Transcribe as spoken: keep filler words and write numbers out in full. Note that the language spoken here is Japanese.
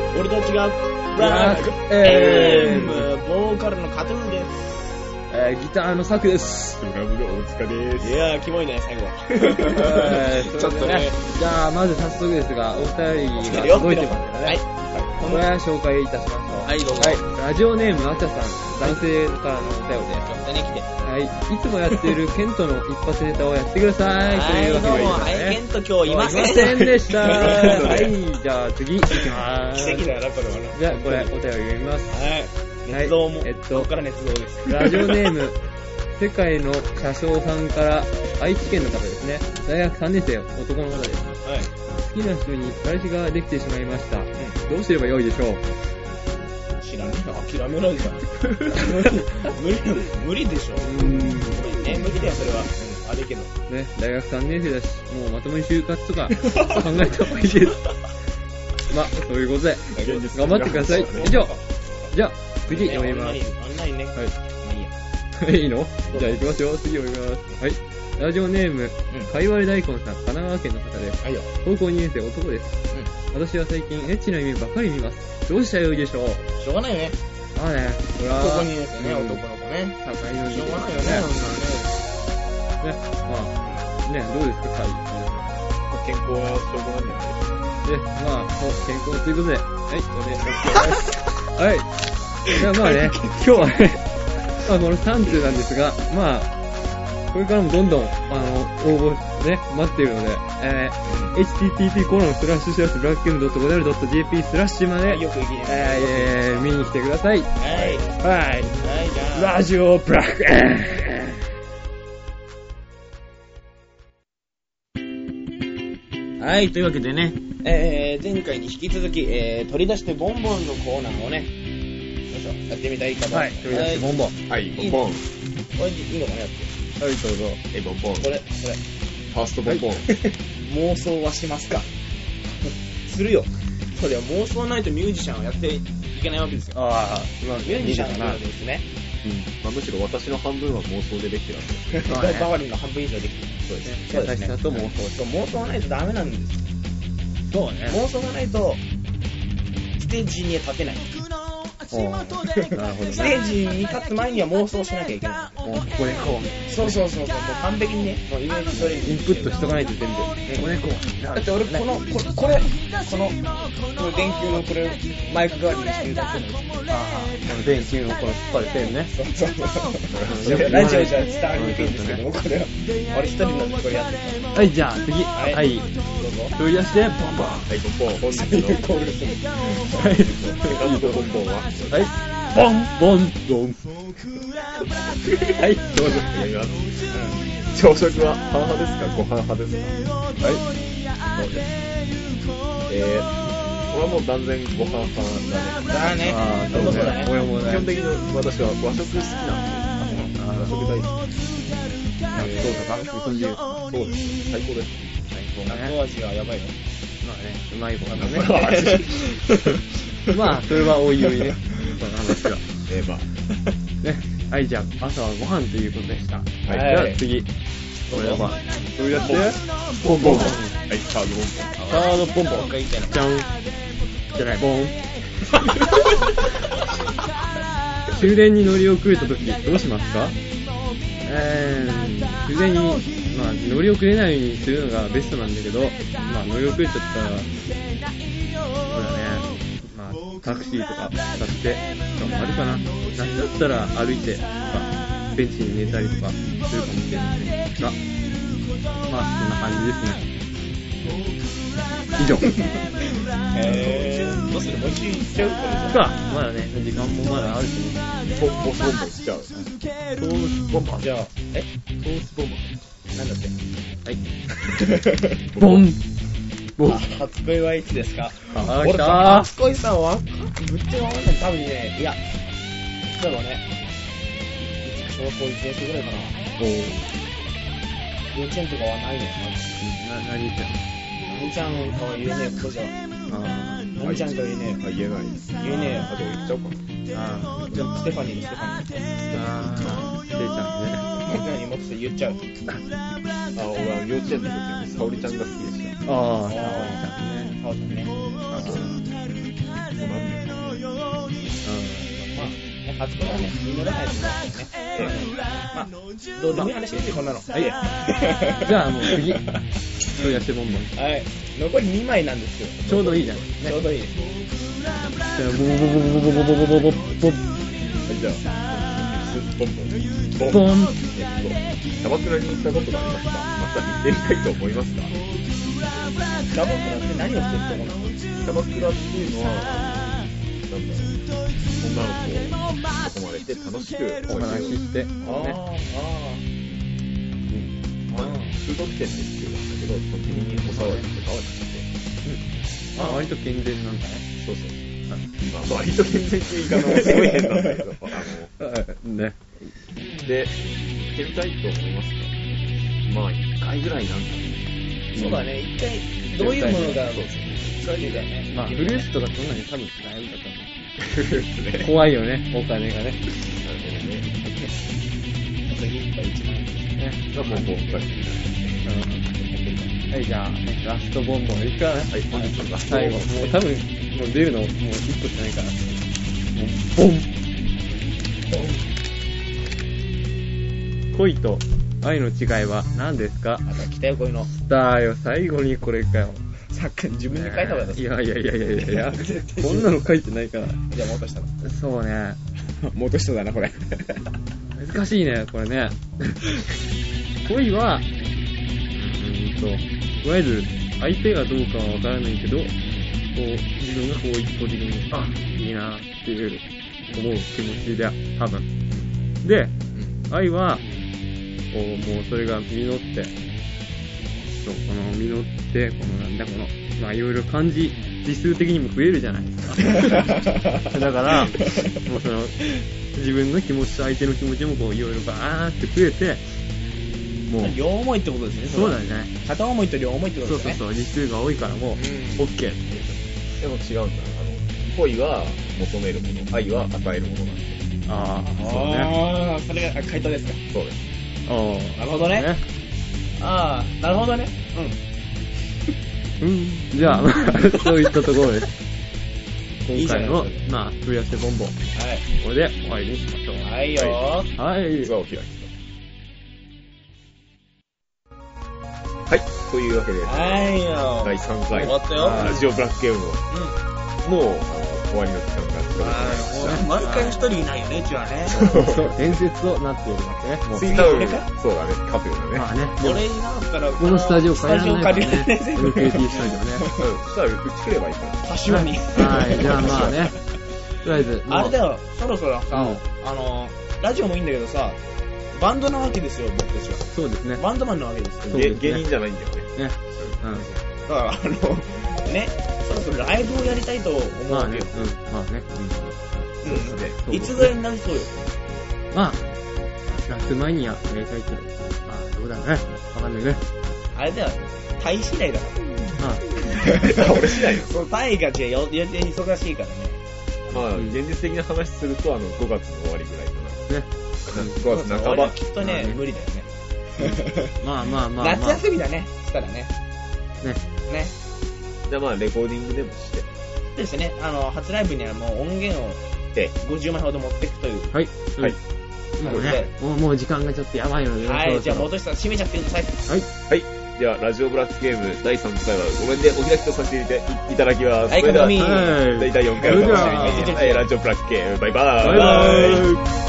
俺たちがブラックエムボーカルのカトゥーンです。 えー、ギターのサクです。 ドラムの大塚です。 いやーキモいね最後えー、ちょっとね、じゃあまず早速ですがお二人が届いてますからね。はい、これは紹介いたしましょう。 はいどうぞ。 はい、ラジオネームあちゃさん、男性からのお便りで、 ね来て、 はい、いつもやっているケントの一発ネタをやってください。というわけで、 はいケント今日いません。 いませんでした。はい、じゃあ次行きまーす。 奇跡だよなこれはな。 じゃあこれお便り読みます。 はい。熱造も、 はい、えっとここから熱造です。 ラジオネーム世界の車掌さんから愛知県の方ですね。大学さんねん生男の方です。 はい。 好きな人に彼氏ができてしまいました。うん、どうすればよいでしょう。 知らんねえ。諦めろよ。無理無理でしょ。うーん。ね無理だよそれは。うん、悪いけど。 ね大学さんねん生だし、もうまともに就活とか考えた方がいいです。まあそういうことで頑張ってください。以上。じゃあ次読みます。 あんなにね。はい。 いいの？じゃあ行きますよ。次読みます。はい。ラジオネーム、かいわれ大根さん、神奈川県の方です。はいよ。高校にねん生男です。うん。私は最近エッチな夢ばかり見ます。どうしたらよいでしょう？ しょうがないよね。 ああね。これは高校にねん生ね、男の子ね。 高いのに。 しょうがないよね。 ね。まあ、ね、どうですか、会議。 健康はしょうがないんで、まあ、もう健康ということで、はい、お願いします。はい。じゃあまあね、今日はね、まあこのさん通なんですが、まあ、これからもどんどん、あの、応募ね、待っているので、えー、エイチティーティーピーコロンスラッシュスラッシュブラックエムドットごじゅうドットジェーピー スラッシュまで、 よく行きます。 えー、見に来てください。はい。 はい。はい、じゃあ。 ラジオブラックエムはい、というわけでね、えー、前回に引き続き、えー、取り出してボンボンのコーナーをね、よいしょ、やってみたいかと。 はい、取り出してボンボン。 はい、ボンボン。 これいいのかな、やって。 はい、どうぞ。 え、ボンボン。 これ、これ。 ファーストボンボン。 妄想はしますか？するよ。それは妄想ないとミュージシャンをやっていけないわけですよ。 ああ、 まあ、ミュージシャンなんですね。 うん。まあ、むしろ私の半分は妄想でできてるわけです。 バファリンの半分以上できてる。 そうですね。 そうですね。 と妄想。 妄想がないとダメなんです。 そうね。 妄想がないと、ステージには立てない。 なるほどね。 ステージに立つ前には妄想しなきゃいけない。 もうこれこう。 そうそうそうそう。もう完璧にね、もうイメージトレーニング。 インプットしとかないと全部。これこう。 だって俺この、これ、これ、この、この電球のこれ、マイク代わりにしてるだけなんですよ。 ああ、この電球のこの突っ張るペンね。 そうそうそう。ラジオじゃ伝わりにくいんですけども、これは。俺一人なんでこれやってる。 はい、じゃあ次。 はい。 はい。 どうぞ。 取り出して、ボンボン。 はい、ボンボン。本日のコールする。 はい。 セカンドボンボンは、 はい。ボンボンボン。はい、どうぞ。 やります。朝食はパン派ですかご飯派ですか？はい。そうです。えー、これはもう断然ご飯派だね。 だね。 ああ、 そうだね。 俺もね。 基本的に私は和食好きなんで、和食大好き。 えー、どうだか味噌汁。 そうです。最高です。 最高ね。 納豆味はやばいよ。 まあね、うまいご飯だね。まあ、それはおいおいね。その話は。 えー、まあ。 ね。はい、じゃあ、朝はご飯ということでした。はい。じはいゃあ次。これはまあ、取り出して、 ボンボン。はい、サードボンボン。 サードボンボン。 一回言いたいな。 じゃん。じゃない、ボン。終電に乗り遅れた時どうしますか？えー、終電に、まあ、乗り遅れないようにするのがベストなんだけど、まあ、乗り遅れちゃったら、そうだね、まあ、タクシーとか使って頑張るかな。夏だったら歩いてとか、ベンチに寝たりとかするかもしれないですが、まあ、そんな感じですね。以上。 えー、どうする？もう一周いっちゃうか、まだね、時間もまだあると思う。 ボスボンボンしちゃう。トースボンボン。 じゃあ、えトースボンボン。 なんだって。 はい。ボンボン。 初恋はいつですか？ あ、 俺さ、 来た初恋さ、わかん、ぶっちゃけわかんない。多分ね、いや、いつだろうね。小学校いちねん生ぐらいかな。 おー。 幼稚園とかはないのよ、 な、何言ってんの？ 何ちゃんとは言えねえことじゃ。 あ何ちゃんとは言えねあ、言えない。 え。言えねえよ。 あ、でも言っちゃおうか。 ああじゃあ、ステファニーのステファニー。 ああ、せいちゃんね。 ステファニーもっと言っちゃう。 あ、俺は幼稚園の時に沙織ちゃんが好きでした。 ああ、 あさおちゃんね。 タオちゃんね。 ああ、 初恋はね、みんなで話すんだけどね。えー、まあ、どうでもいい話ですよ、こんなの。 はい。じゃあもう次、問い合わせボンボン。 はい。残りにまいなんですけど。 ちょうどいいじゃん。ね、 ちょうどいいです。 じゃあ、ボボボボボボボボボボボボボボ。 じゃあ、ボンボン。 ボン。 えっと、キャバクラに行ったことがありますか？また行ってみたいと思いますか？ キャバクラって何をすると思うの？ キャバクラっていうのは、なんだろう、女の子を囲まれて楽しくお話しして。 ああ、 ね。 ああ。 まあ、風俗店でっていうなんだけど、基本的にお騒ぎとかはなくて。 まあ、割と健全なんだね。 そうそう。まあ、割と健全っていう言い方はすごい変なんだけど、あの、 ね。 で、行ってみたいと思いますか？まあ、一回ぐらいなんか、 そうだね、一回、どういうものが、そうそう。だよね。 まあ、フルーツとかそんなに多分使えるんだとフルーツね。 思う。怖いよね、お金がね。 なるほどね。 次いっぱいいちまんえんですね。 がもう、もう、二人はい、じゃあ、ね、ラストボンボンいくかな。 はい、本日のラスト最後、もう多分、もう出るのもう一個しかないから。もう、ボン恋と愛の違いは何ですか？ また来たよ、こういうの。 だよ、最後にこれかよ。 さっき自分で書いたわけだいやいやいやいやいやいや、こんなの書いてないから。 じゃあ、元下だ。 そうね。 元下だな、これ。 難しいね、これね。恋は、うーんと、とりあえず、相手がどうかはわからないけど、こう、自分がこう一方的に、あ、いいなっていう、思う気持ちで、多分。で、愛は、こう、もうそれが実って、そう、この実って、このなんだ、この、まあいろいろ漢字、字数的にも増えるじゃないですか。だから、もうその、自分の気持ちと相手の気持ちもこういろいろバーって増えて、もう、 両思いってことですね。 そうだね。 片思いと両思いってことですね。 そうそうそう、字数が多いからもう、オッケーっていう。 でも違うんだ。あの、恋は求めるもの、愛は与えるものなんで。 ああ、そうね。 ああ、それが回答ですか。 そうです。 ああ、 なるほどね。 ねああ、なるほどね。 うん。じゃあ、まあ、そういったところです。 いいじゃ今回の、 ないですかまあ、問い合わせボンボン。 うん。 これで終わりにしましょう。 はい。はいよー。 はい。 器を開きはい。というわけで、 はいよー。 だいさんかい、 終わったよラジオブラックゲームの、 うん。 もう、あの、終わりの時間が近づいてまいりました。 毎回一人いないよね、うちはね。 そう、伝説となっておりますね。もうツイッター俺かそうだね、カフェだね。 まあね、でも俺になかったら、 このスタジオ借りられないからね。 スタジオ借りられない全部エヌケーティー スタジオね。 うん。そしたら、うち来ればいいから。 柏に。 はい、じゃあまあね。とりあえず、 あれだよ。 よ、そろそろさ、あの、ラジオもいいんだけどさ、バンドなわけですよ、僕たちは。 そうですね。 バンドマンなわけですよ。 そうですね芸人じゃないんだよね。 ね。 だから、あの、ね、そろそろライブをやりたいと思うん。まあね、 うわけよ。 うん、まあね。 うんそうですねそういつぐらいになりそうよ。 まあ、夏前にはやりたいけど、まあ、どうだろうね。わかんないね。 あれだよ、タイ次第だから。 まあ、 俺次第よ。 そう、タイが違うよ、予定忙しいからね。 まあ、 うん現実的な話すると、あの、ごがつの終わりぐらいかな。 ね。 ごがつ半ば俺は。きっとね、 まあね無理だよね。 まあまあまあ、まあ。 夏休みだね、したらね。 ね。 ね。 じゃあまあ、レコーディングでもして。 ですね、あの、初ライブにはもう音源をで、 ごじゅうまいほど持っていくという。 はい。 はい。 もうね、もうもう時間がちょっとやばいのでね。 はい、じゃあ、 も元下閉めちゃってください。 はい。 はい。では、ラジオブラックゲームだいさんかいはごめんでお開きとさせていたいただきます。 はい、 それではかみ。 はいだいたいよんかいをお楽しみに。 はいはい、ラジオブラックゲーム、バイバーイ。 バイバーイ。